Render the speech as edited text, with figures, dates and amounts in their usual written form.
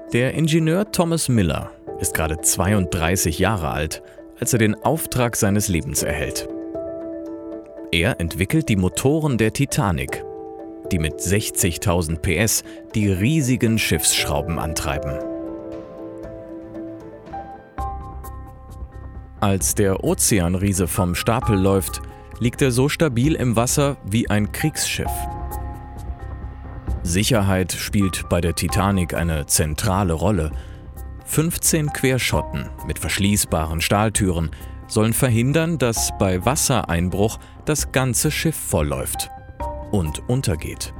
Der Ingenieur Thomas Miller ist gerade 32 Jahre alt, als er den Auftrag seines Lebens erhält. Er entwickelt die Motoren der Titanic, die mit 60.000 PS die riesigen Schiffsschrauben antreiben. Als der Ozeanriese vom Stapel läuft, liegt er so stabil im Wasser wie ein Kriegsschiff. Sicherheit spielt bei der Titanic eine zentrale Rolle. 15 Querschotten mit verschließbaren Stahltüren sollen verhindern, dass bei Wassereinbruch das ganze Schiff vollläuft und untergeht.